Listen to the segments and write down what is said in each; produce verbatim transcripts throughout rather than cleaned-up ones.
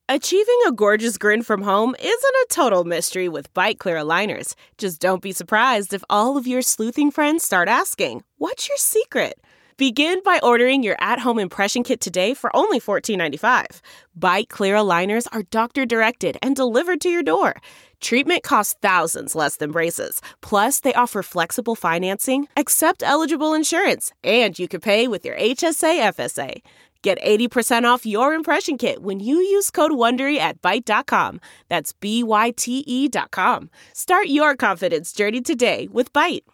Achieving a gorgeous grin from home isn't a total mystery with Byte Clear aligners. Just don't be surprised if all of your sleuthing friends start asking, "What's your secret?" Begin by ordering your at-home impression kit today for only fourteen ninety-five. Byte Clear aligners are doctor-directed and delivered to your door. Treatment costs thousands less than braces. Plus, they offer flexible financing, accept eligible insurance, and you can pay with your H S A F S A. Get eighty percent off your impression kit when you use code WONDERY at byte dot com. That's B Y T E dot com. Start your confidence journey today with Byte.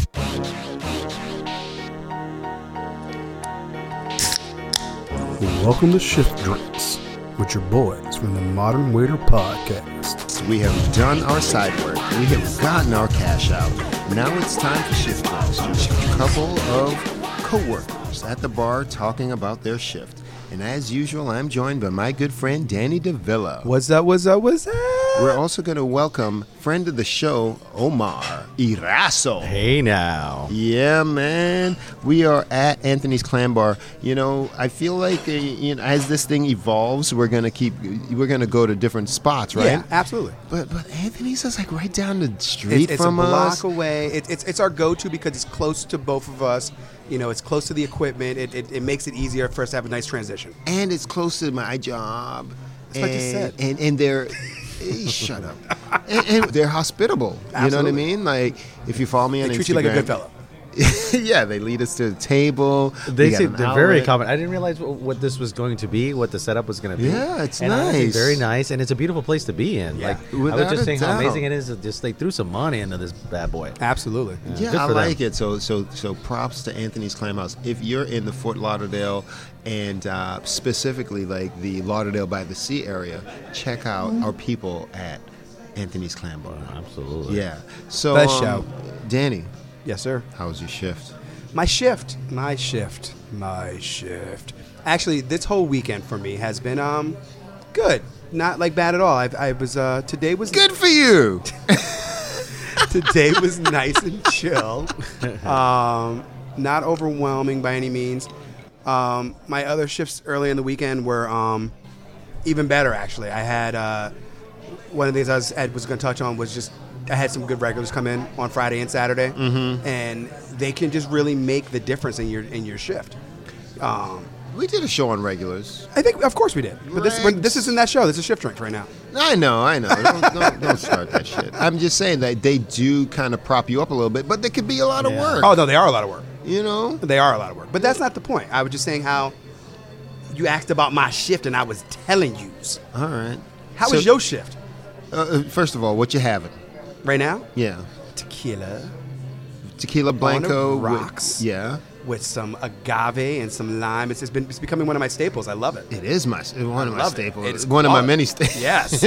Welcome to Shift Drinks with your boys from the Modern Waiter Podcast. We have done our side work. We have gotten our cash out. Now it's time for Shift Drinks. Just a couple of co-workers at the bar talking about their shift. And as usual, I'm joined by my good friend, Danny DeVilla. What's up, what's up, what's up? We're also going to welcome friend of the show, Omar Irazo. Hey now. Yeah, man. We are at Anthony's Clam Bar. You know, I feel like uh, you know, as this thing evolves, we're going to keep, we're going to go to different spots, right? Yeah, absolutely. But but Anthony's is like right down the street It's, it's from a block us. away. It, it's it's our go-to because it's close to both of us. You know, it's close to the equipment. It, it, it makes it easier for us to have a nice transition. And it's close to my job. That's what you said. And, and they're... shut up. And, and they're hospitable. Absolutely. You know what I mean? Like, if you follow me on They Instagram... treat you like a good fellow. Yeah, they lead us to the table. They We got say an they're very outlet. common. I didn't realize what, what this was going to be, what the setup was going to be. Yeah, it's and honestly, nice. very nice, and it's a beautiful place to be in. Yeah. Like I Without was just a saying how doubt. amazing it is. That just they threw some money into this bad boy. Absolutely. Yeah, good I for them. like it. So, so, so, props to Anthony's Clam House. If you're in the Fort Lauderdale and uh, specifically like the Lauderdale by the Sea area, check out our people at Anthony's Clam Bar. Absolutely. Yeah. So, Best um, show. Danny, Yes, sir. how was your shift? My shift, my shift, my shift. Actually, this whole weekend for me has been um good. Not like bad at all. I, I was uh today was Good for you. today was nice and chill. Um, not overwhelming by any means. Um, my other shifts early in the weekend were um even better. Actually, I had uh one of the things I was, Ed was going to touch on was just I had some good regulars come in on Friday and Saturday, mm-hmm. and they can just really make the difference in your in your shift. Um, We did a show on regulars. I think, of course, we did. But this we're, Regs. this isn't that show. This is Shift Drinks right now. I know, I know. Don't, don't, don't start that shit. I'm just saying that they do kind of prop you up a little bit, but there could be a lot of Yeah. work. Oh no, they are a lot of work. You know? They are a lot of work. But that's not the point. I was just saying how you asked about my shift, and I was telling you. All right. How So, was your shift Uh, first of all, what you having? right now? Yeah. Tequila Tequila Blanco. On the with- rocks. yeah. with some agave and some lime. It's, it's been it's becoming one of my staples. I love it. It is my one of my love it. staples. It's one of my fun. many staples. Yes.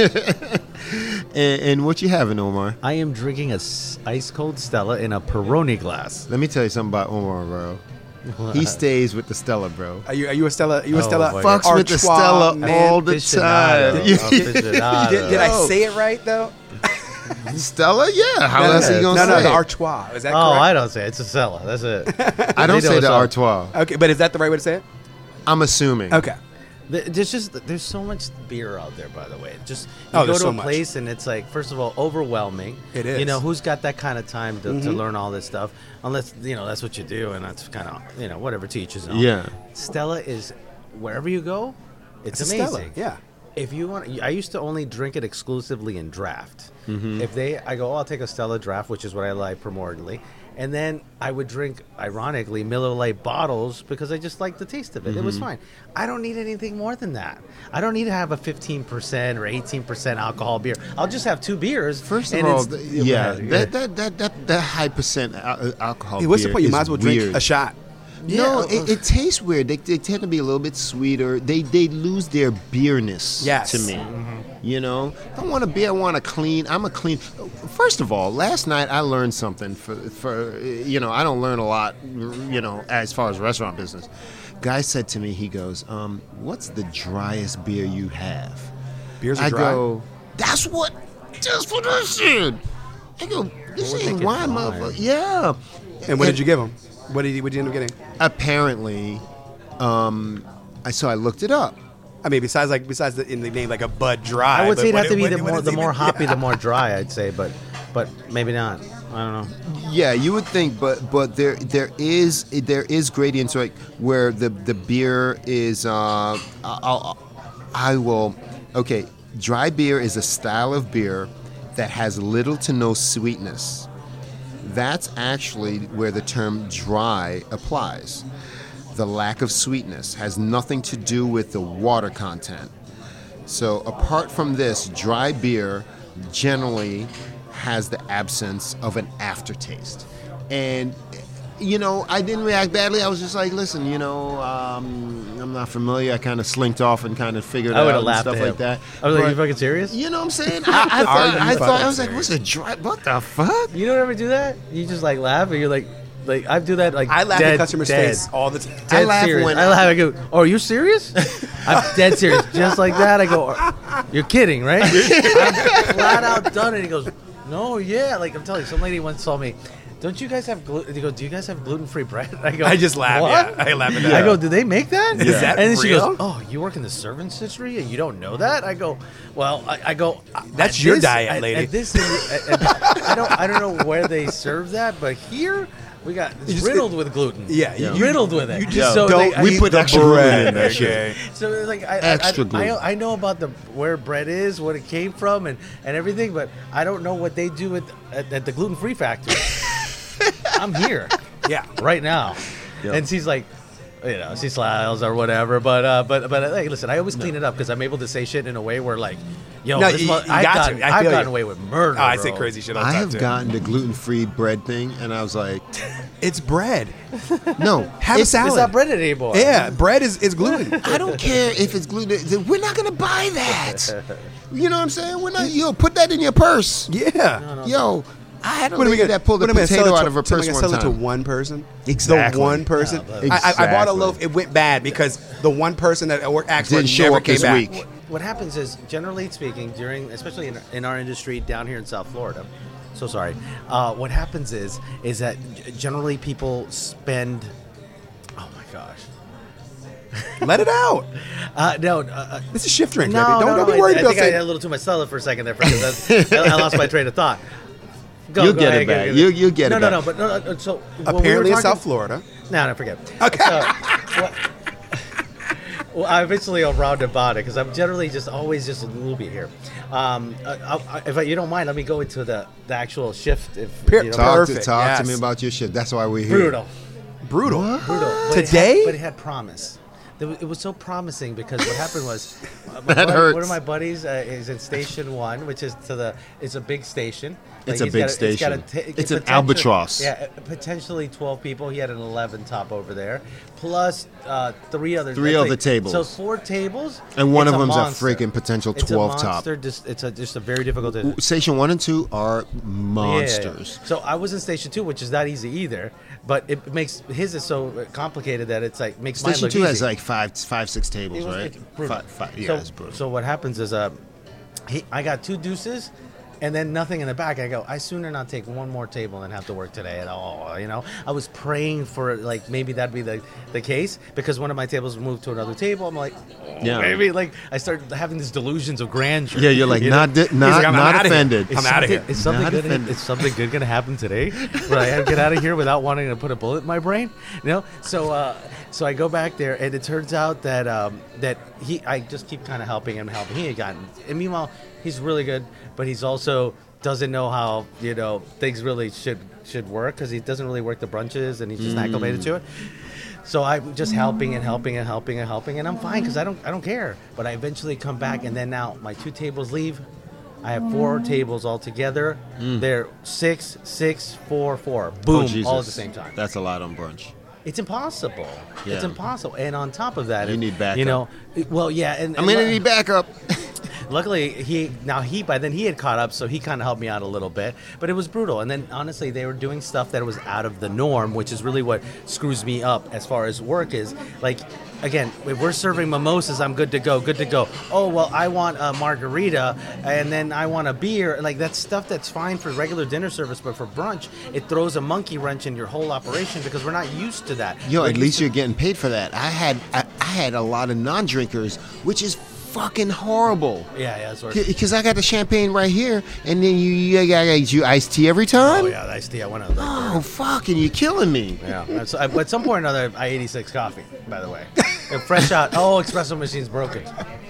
and, and what you having, Omar? I am drinking a s- ice cold Stella in a Peroni glass. Let me tell you something about Omar, bro. He stays with the Stella, bro. Are you are you a Stella? Are you a Oh, Stella? boy. Fucks with the Artois Stella man? all the Aficionado. time. Aficionado. Did, did I Oh. say it right though? Stella? Yeah. How no, else no, are you going no, to no, say the it? Artois. Is that Oh, correct? I don't say it. It's a Stella. That's it. I don't They say know the it's all- Artois. Okay, but is that the right way to say it? I'm assuming. Okay. Th- There's just there's so much beer out there, by the way. Just you Oh, go there's to so a much. place and it's like, first of all, overwhelming. It is. You know, who's got that kind of time to, Mm-hmm. to learn all this stuff? Unless you know that's what you do, and that's kind of you know whatever teaches them. Yeah. Stella is wherever you go, it's, It's a amazing. Stella, yeah. If you want, I used to only drink it exclusively in draft. Mm-hmm. If they, I go, oh, I'll take a Stella draft, which is what I like primordially, and then I would drink, ironically, Miller Lite bottles because I just liked the taste of it. It was Mm-hmm. fine. I don't need anything more than that. I don't need to have a fifteen percent or eighteen percent alcohol beer. I'll just have two beers. First of and all, it's- th- yeah, yeah. that, that, that, that, that high percent al- alcohol Hey, what's the beer point? You is might as well drink weird. a shot. No, Yeah. it, it tastes weird. They, they tend to be a little bit sweeter. They they lose their beerness Yes. to me. You know, I don't want a beer. I want a clean. I'm a clean. First of all, last night I learned something. For for you know, I don't learn a lot. You know, as far as restaurant business. Guy said to me, he goes, um, "What's the driest beer you have?" Beers are I dry. go, "That's what. That's what I said." I go, "This What would ain't make it wine, dry? motherfucker." Yeah. And what did you give him? What did you, what did you end up getting? Apparently, um, I so I looked it up. I mean, besides like besides the, in the name like a Bud Dry. I would but say it'd what- have to be what- the what more does the it more even- hoppy, yeah. the more dry. I'd say, but but maybe not. I don't know. Yeah, you would think, but but there there is there is gradients like where the the beer is. Uh, I'll, I will. Okay, dry beer is a style of beer that has little to no sweetness. That's actually where the term dry applies. The lack of sweetness has nothing to do with the water content. So apart from this, dry beer generally has the absence of an aftertaste. And, you know, I didn't react badly. I was just like, listen, you know, um, I'm not familiar. I kind of slinked off and kind of figured it I out would have and laughed stuff at like him. that. I was like, But- "You fucking serious?" you know what I'm saying? I, I Are thought, you I, thought fucking I was like, serious? what's a dry? What the fuck? You don't ever do that? You just like laugh, and you're like, like I do that like I laugh dead, at customers' dead, face all the time. Dead I laugh serious. when I I- laugh. I go, "Oh, are you serious?" I'm dead serious, just like that. I go, "You're kidding, right?" I'm flat out done, and he goes, "No, yeah." Like I'm telling you, some lady once told me, "Don't you guys have gluten?" He goes, "Do you guys have gluten-free bread?" I go, I just laugh. "What?" Yeah, I laugh at that. I go, "Do they make that?" Is that and then she real? goes, "Oh, you work in the servants industry and you don't know that?" I go, "Well, I, I go, That's at your this- diet, at- lady." At this, at- at- I don't, I don't know where they serve that, but here we got it's just- riddled with gluten. Yeah, you- riddled with it. you just so don't like, I- we put the extra gluten bread, in there. okay? so it's like I, Extra I, gluten. I, I know about the where bread is, what it came from, and, and everything, but I don't know what they do at, at, at the gluten-free factory. I'm here Yeah. right now, Yeah. and she's like, you know, she smiles or whatever. But uh, but but hey, listen, I always clean it up because I'm able to say shit in a way where like, yo, No, this you- mo- you I've got gotten, to. I I've feel gotten you. away with murder. Oh, I say bro. crazy shit all the I time have too. gotten the gluten-free bread thing, and I was like, It's bread. no, Have a it's- salad. It's not bread anymore. Yeah, bread is, is gluten. I don't care if it's gluten. We're not gonna buy that. You know what I'm saying? We're not. Yo, put that in your purse. Yeah. Yo, I had a What am I lady gonna- that pulled a what am I gonna potato sell it out to- of her so am I purse gonna one sell it to time. one person? Exactly. The one person. Yeah, I, but- I, I bought a Exactly. loaf. It went bad because the one person that worked actually Didn't show never up came this back. week. What happens is, generally speaking, during, especially in, in our industry down here in South Florida, so sorry. Uh, what happens is, is that g- generally people spend. Oh my gosh. Let it out. Uh, no. Uh, uh, This is shift drink. no, baby. Don't, no, don't no, be worried I, I about think I had a saying. little too much salad for a second there, because I, I lost my train of thought. Go, You'll go get ahead, it go back. ahead. You- you'll get no, it no, back. No, but no, no. So when we were Apparently, in talking- South Florida. No, no, forget. Okay. So, well, well, I eventually I'll round about it because I'm generally just always just a little bit here. Um, I, I, if I, you don't mind, let me go into the, the actual shift. If Per- you know, Talk, to, Perfect, talk yes. to me about your shit. That's why we're here. brutal, Brutal. brutal. But it Today? had, but it had promise. There was- It was so promising because what happened was, uh, my That buddy- hurts. one of my buddies uh, is in Station One, which is to the. It's a big station. It's a he's big got It's, got a station. t- It's an potential- albatross. Yeah, uh, potentially twelve people. He had an eleven top over there, plus uh, three others. Three I'd other say- tables. So four tables. And one It's of them's a monster. freaking potential It's a twelve top. monster, Just, it's a just a very difficult. To, Station one and two are Yeah, yeah, yeah. monsters. So I was in station two, which is not easy either. But it makes his is so complicated that it's like makes mine Station look two easy. has like five, five, six tables, It was- right? it's brutal. Five, five, yeah, so, it's brutal. so what happens is, uh, he, I got two deuces, and then nothing in the back. I go, I sooner not take one more table than have to work today at all. You know, I was praying for like maybe that'd be the the case because one of my tables moved to another table. I'm like, oh, Yeah. maybe like I started having these delusions of grandeur. yeah, you're like you know? not, di- He's not, like, I'm not outta here. offended. I'm outta here. Is something Not good? offended. Is something good going to happen today? Where I get out of here without wanting to put a bullet in my brain? You know. So, uh, so I go back there, and it turns out that um, that he, I just keep kind of helping him, helping. He had gotten, and meanwhile, he's really good, but he's also doesn't know how you know things really should should work because he doesn't really work the brunches, and he's just acclimated to it. So I'm just helping and helping and helping and helping, and I'm fine because I don't I don't care. But I eventually come back, and then now my two tables leave. I have four tables altogether. They're six, six, four, four. Boom, Oh, Jesus. all at the same time. That's a lot on brunch. It's impossible. It's Yeah. impossible. And on top of that, You it- need backup. You know, it- well, yeah. And, I'm and gonna lu- need backup. Luckily, he now he by then he had caught up, so he kind of helped me out a little bit. But it was brutal. And then honestly, they were doing stuff that was out of the norm, which is really what screws me up as far as work is. Like again, if we're serving mimosas, I'm good to go, good to go. Oh, well, I want a margarita, and then I want a beer. Like, that's stuff that's fine for regular dinner service, but for brunch, it throws a monkey wrench in your whole operation because we're not used to that. Yo, We're at used least to- you're getting paid for that. I had I, I had a lot of non-drinkers, which is fucking horrible. Yeah, yeah, that's worse. Because I got the champagne right here, and then you, you got you iced tea every time. Oh, yeah, the iced tea. I went out like Oh, fucking, you're killing me. Yeah. That's- I- At some point or another, I eighty-six coffee, by the way. And fresh out. Oh, espresso machine's broken.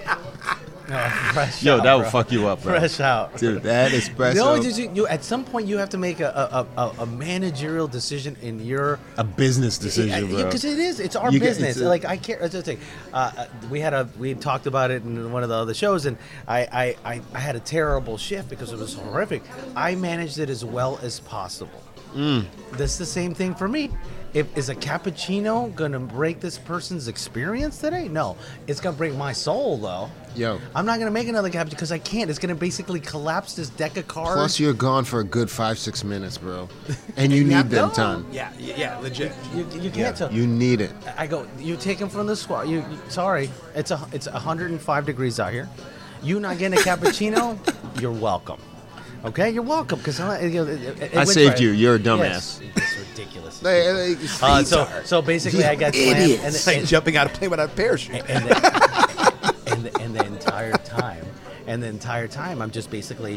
No, fresh Yo, out, that will bro. fuck you up, bro. Fresh out. Dude, that espresso. No, did you, you, at some point you have to make a, a, a, a managerial decision in your a business decision, bro. because it is. It's our You get- business. it's a- like I care. That's the thing. Uh, uh, we had a we talked about it in one of the other shows, and I, I, I, I had a terrible shift because it was horrific. I managed it as well as possible. Mm. That's the same thing for me. If is a cappuccino gonna break this person's experience today? No, it's gonna break my soul though. Yo. I'm not gonna make another cappuccino because I can't. It's gonna basically collapse this deck of cards. Plus, you're gone for a good five, six minutes, bro. And you need them No. time. Yeah, yeah, legit. you, you can't. tell. You need it. I go. You take him from the squad. You, you sorry. It's a it's one hundred five degrees out here. You not getting a cappuccino? You're welcome. Okay, you're welcome. Because I saved you. You're a dumbass. Yes, it's ridiculous. Hey, hey, Uh, so retard. so basically, I got You slammed, idiots. and, It's like and, jumping out of a plane without a parachute. and, the, and, the, and the entire time, and the entire time, I'm just basically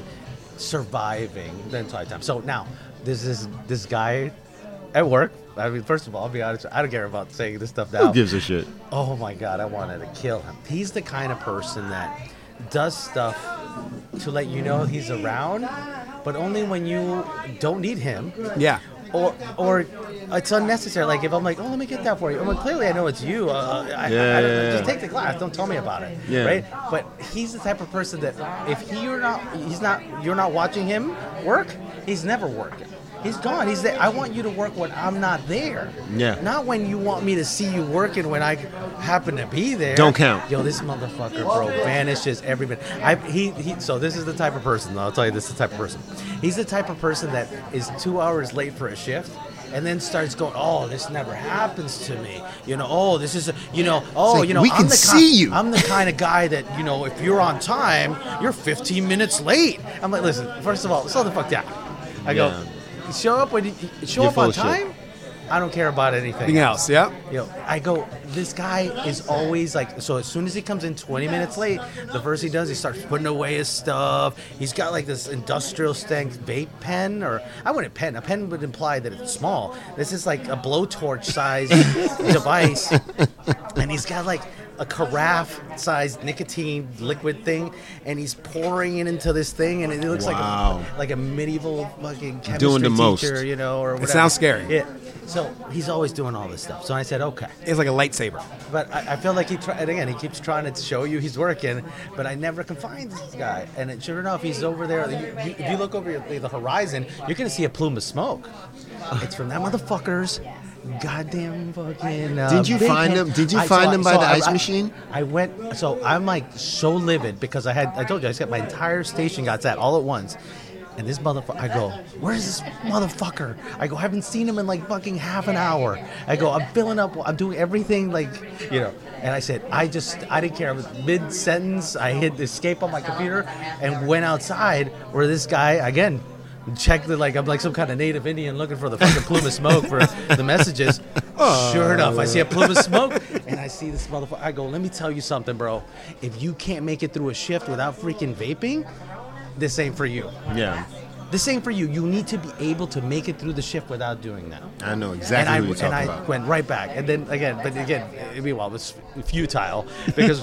surviving the entire time. So now, there's this this guy at work. I mean, first of all, I'll be honest. I don't care about saying this stuff now. Who gives a shit? Oh my God, I wanted to kill him. He's the kind of person that does stuff to let you know he's around, but only when you don't need him. Yeah. Or, or it's unnecessary. Like if I'm like, oh, let me get that for you. I'm like, clearly I know it's you. Uh, I, Yeah, I, I don't, yeah, yeah. just take the glass. Don't tell me about it. Yeah. Right. But he's the type of person that if he, you're not, he's not, you're not watching him work. He's never working. He's gone. He's there. I want you to work when I'm not there. Yeah. Not when you want me to see you working when I happen to be there. Don't count. Yo, this motherfucker, bro, vanishes every minute. I he he. So this is the type of person. I'll tell you, this is the type of person. He's the type of person that is two hours late for a shift. And then starts going, oh, this never happens to me. You know, oh, this is, a, you know, oh, like, you know, we I'm can the see you. I'm the kind of guy that, you know, if you're on time, you're fifteen minutes late. I'm like, listen, first of all, slow the fuck down. I Yeah. go, show up when you show You're up full on of shit. time. I don't care about anything. Anything else? Yeah. You know, I go, this guy is always like, so as soon as he comes in twenty minutes late, the first he does, he starts putting away his stuff. He's got like this industrial strength vape pen, or I wouldn't pen. A pen would imply that it's small. This is like a blowtorch sized device. And he's got like a carafe sized nicotine liquid thing, and he's pouring it into this thing, and it looks Wow. like a, like a medieval fucking chemistry Doing the most. teacher, you know, or whatever. sounds scary. Yeah. So he's always doing all this stuff. So I said, okay. It's like a lightsaber. But I, I feel like he tried, and again, he keeps trying to show you he's working, but I never can find this guy. And it, sure enough, he's over there. You, you, if you look over your- the horizon, you're going to see a plume of smoke. It's from that motherfucker's goddamn fucking. Uh, Did you big find head. him- did you I- find so I- him by so the I- ice I- machine? I went, so I'm like so livid because I had, I told you, I just got my entire station got set all at once. And this motherfucker, I go, where's this motherfucker? I go, I haven't seen him in like fucking half an hour. I go, I'm filling up, I'm doing everything like, you know. And I said, I just, I didn't care. I was mid sentence. I hit escape on my computer and went outside where this guy, again, checked the, like, I'm like some kind of native Indian looking for the fucking plume of smoke for the messages. Sure enough, I see a plume of smoke and I see this motherfucker. I go, let me tell you something, bro. If you can't make it through a shift without freaking vaping, this ain't for you. Yeah. This ain't for you. You need to be able to make it through the shift without doing that. I know exactly and I, what you're talking and I about. went right back. And then again, but again, meanwhile, it was futile because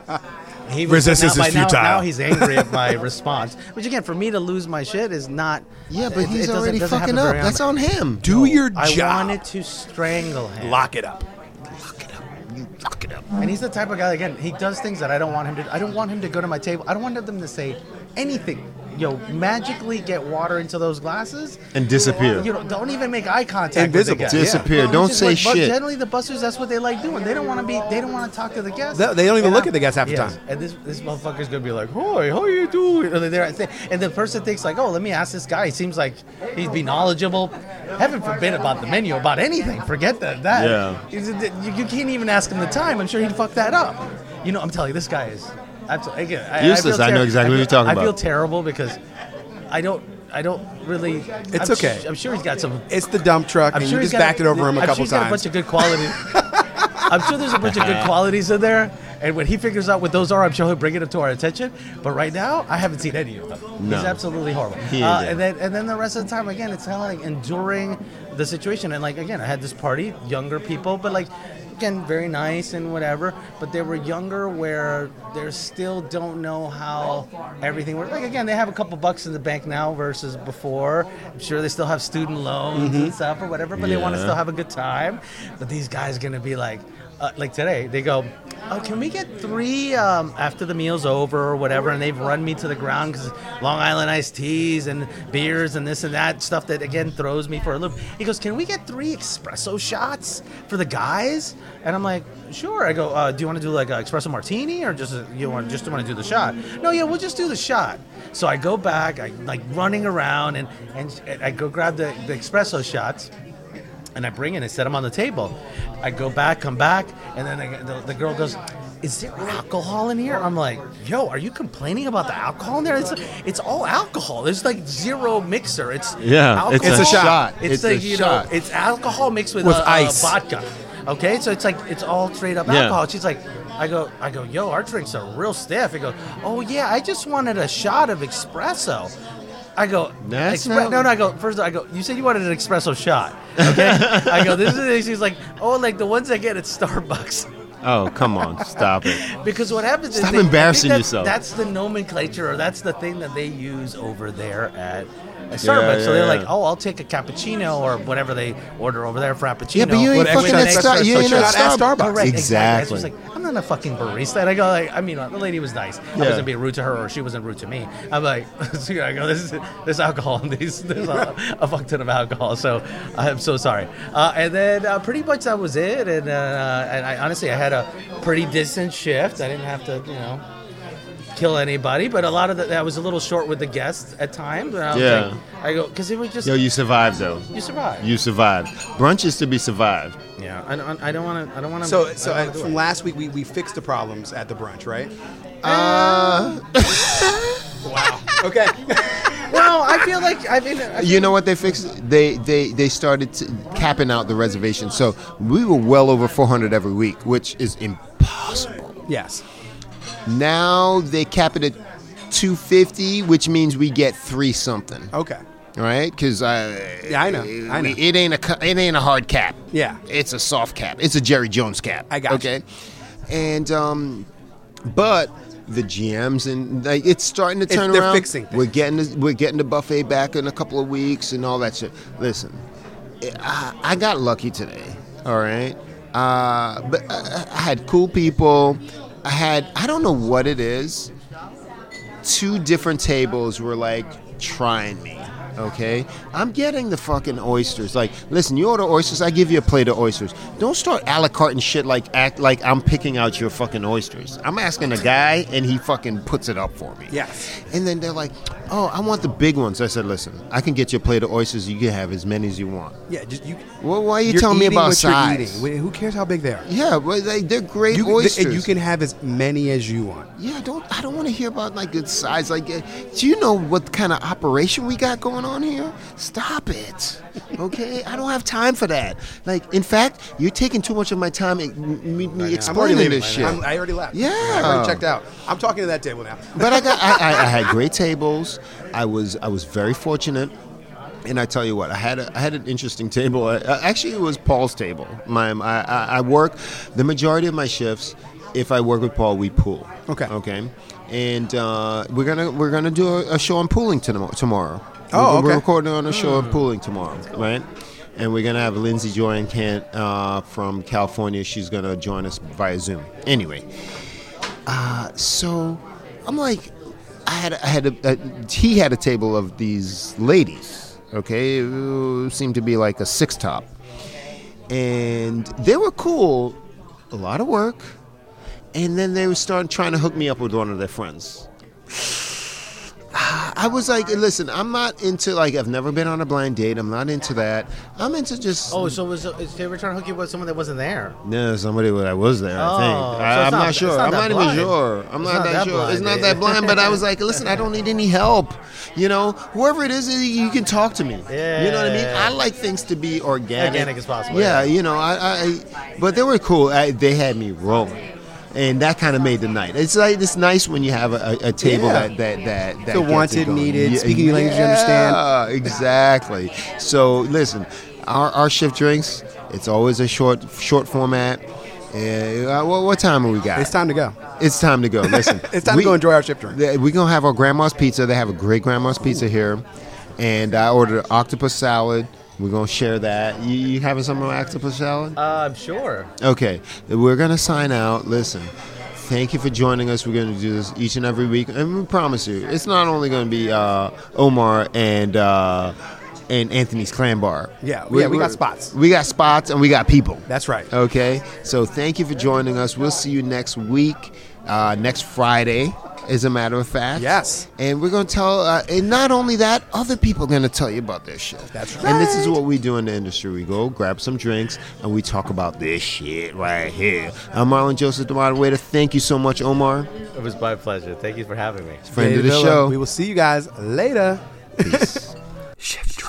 he was Resistance now, is by now- futile. Now, he's angry at my response. Which again, for me to lose my shit is not. Yeah, but it- he's it doesn't- already doesn't fucking happen up. very That's often. on him. Do your I job. wanted to strangle him. Lock it up. You lock it up. And he's the type of guy, again, he does things that I don't want him to. I don't want him to go to my table. I don't want them to say anything yo, magically get water into those glasses And disappear. You know, don't even make eye contact. Invisible. With the guest. Yeah. Disappear. Which Don't is say what- But shit. generally, the bussers, that's what they like doing. They don't want to be. They don't want to talk to the guests. They- they don't even And look I'm- at the guests half the yes, time. And this this motherfucker's gonna be like, "Hi, how you doing?" And, they're, and the person thinks like, "Oh, let me ask this guy. He seems like he'd be knowledgeable." Heaven forbid about the menu, about anything. Forget that. That. Yeah. He's- You, you can't even ask him the time. I'm sure he'd fuck that up. You know, I'm telling you, this guy is absolutely again. I, Useless. feel I know ter- exactly I what you're feel- talking I about. feel terrible because I don't. I don't really. It's I'm okay. sh- I'm sure he's got some. It's the dump truck, I'm and sure you he's just got backed it over him a I'm couple sure he's got a times. bunch of good qualities. I'm sure there's a bunch of good qualities in there, and when he figures out what those are, I'm sure he'll bring it up to our attention. But right now, I haven't seen any of them. No. He's absolutely horrible. He ain't Uh, there. and then and then the rest of the time, again, it's kind of like enduring the situation. And like again, I had this party, younger people, but like. Again, very nice and whatever, but they were younger where they still don't know how everything works. Like again, they have a couple bucks in the bank now versus before. I'm sure they still have student loans and stuff or whatever, but they want to Yeah. still have a good time. But these guys are gonna be like, uh, like today, they go, "Oh, can we get three um, after the meal's over or whatever?" And they've run me to the ground because Long Island iced teas and beers and this and that stuff that again throws me for a loop. He goes, "Can we get three espresso shots for the guys?" And I'm like, "Sure." I go, uh, "Do you want to do like an espresso martini or just a, you want just want to do the shot?" "No, yeah, we'll just do the shot." So I go back, I like running around and and I go grab the, the espresso shots. And I bring it and set them on the table. I go back, come back, and then I, the, the girl goes, "Is there alcohol in here?" I'm like, "Yo, are you complaining about the alcohol in there? It's it's all alcohol. There's like zero mixer. It's Yeah, alcohol. it's a shot. It's, It's like a you shot. know, it's alcohol mixed with, With uh, ice. Uh, vodka. Okay, so it's like it's all straight up Yeah. alcohol. She's like, I go, I go, "Yo, our drinks are real stiff." He goes, "Oh yeah, I just wanted a shot of espresso." I go, That's "Expre- not- no, no, I go, first I go, "You said you wanted an espresso shot." Okay? I go, "This is," she's like, "Oh, like the ones I get at Starbucks." Oh, come on. Stop it. Because what happens is Stop they- I think embarrassing that's- yourself. That's the nomenclature, or that's the thing that they use over there at, at Starbucks. Yeah, so they're yeah, like, yeah. "Oh, I'll take a cappuccino or whatever they order over there, frappuccino." Yeah, but you ain't With fucking extra at extra Star- you espresso ain't shot at at Starbucks. Starbucks. Correct, Exactly. It's like, I'm not a fucking barista. And I go like, I mean, the lady was nice. I Yeah. wasn't being rude to her, or she wasn't rude to me. I'm like, so I go, this is there's alcohol in these. There's a, a fuck ton of alcohol. So I'm so sorry. Uh, and then uh, pretty much that was it. And uh, and I honestly I had a pretty decent shift. I didn't have to, you know, kill anybody, but a lot of the, I was a little short with the guests at times. And I was Yeah. like, I go because it was just Yo, you survived, though. you survive. You survived. Brunch is to be survived. Yeah, I don't. I don't want to. I don't want to. So, so uh, from last week, we, we fixed the problems at the brunch, right? Uh, Wow. Okay. Well, I feel like I mean. I you know what they fixed? They they they started to capping out the reservation. So we were well over four hundred every week, which is impossible. Yes. Now they cap it at two fifty, which means we get three something. Okay. Right? Because uh, Yeah, I know. I know. It ain't a cu- it ain't a hard cap. Yeah. It's a soft cap. It's a Jerry Jones cap. I got you. okay? And um, but the G Ms and like it's starting to It's- turn they're around. fixing things. We're getting the, we're getting the buffet back in a couple of weeks and all that shit. Listen, I, I got lucky today. All right, uh, but I, I had cool people. I had I don't know what it is. Two different tables were like trying me. Okay, I'm getting the fucking oysters. Like, listen, you order oysters, I give you a plate of oysters. Don't start a la carte and shit like act like I'm picking out your fucking oysters. I'm asking a guy, and he fucking puts it up for me. Yes. And then they're like, "Oh, I want the big ones." I said, "Listen, I can get you a plate of oysters. You can have as many as you want." Yeah. Just you. Well, why are you you're telling me eating about what you're size? eating. Wait, who cares how big they are? Yeah, but they, they're great You, oysters. and you can have as many as you want. Yeah, don't I don't want to hear about like good size. Like, uh, do you know what kind of operation we got going on here? Stop it, okay? I don't have time for that. Like, in fact, you're taking too much of my time in- me, me I'm explaining already leaving. this shit. I'm, I already left. Yeah. I already checked out. I'm talking to that table now. But I got I, I, I had great tables. I was I was very fortunate. And I tell you what, I had a, I had an interesting table. I, I- actually, it was Paul's table. My I, I, I work the majority of my shifts. If I work with Paul, we pool. Okay. Okay. And uh, we're gonna we're gonna do a, a show on pooling tom- tomorrow. Oh, we're, we're okay. recording on a show on pooling tomorrow, right? And we're gonna have Lindsay Joy and Kent uh, from California. She's gonna join us via Zoom. Anyway, uh, so I'm like. I had I had a, a, he had a table of these ladies. Okay, it seemed to be like a six top, and they were cool. A lot of work, and then they were starting trying to hook me up with one of their friends. I was like, listen, I'm not into, like, I've never been on a blind date. I'm not into that. I'm into just... Oh, so was it, they were trying to hook you with someone that wasn't there? No, somebody that was there, I Oh, think. so I, it's I'm not- not sure. it's not I'm that not even blind. sure. I'm It's not, not that that sure. blind, It's not dude. that blind, but I was like, listen, I don't need any help. You know, whoever it is, you can talk to me. Yeah. You know what I mean? I like things to be organic. Organic as possible, Yeah, yeah. you know, I, I, but they were cool. I, they had me rolling. And that kind of made the night. It's like it's nice when you have a, a table Yeah. that that that, that Feel gets it wanted, going. needed, Yeah, speaking your language you understand. Yeah, exactly. So listen, our, our shift drinks. It's always a short short format. Uh, what, what time have we got? It's time to go. It's time to go. Listen, It's time we- to go enjoy our shift drink. We're gonna have our grandma's pizza. They have a great grandma's pizza here, and I ordered an octopus salad. We're gonna share that. You, you having some of octopus salad? Uh, I'm sure. Okay, we're gonna sign out. Listen, thank you for joining us. We're gonna do this each and every week, and we promise you, it's not only gonna be uh, Omar and uh, and Anthony's Clan Bar. Yeah, yeah, we got spots. We got spots, and we got people. That's right. Okay, so thank you for joining us. We'll see you next week, uh, next Friday, as a matter of fact. Yes. And we're going to tell, uh, and not only that, other people are going to tell you about their shit. That's And this is right. what we do in the industry. We go grab some drinks, and we talk about this shit right here. I'm Marlon Joseph, the moderator. Thank you so much, Omar. It was my pleasure. Thank you for having me. Friend of Dave the Villa. show. We will see you guys later. Peace. Shift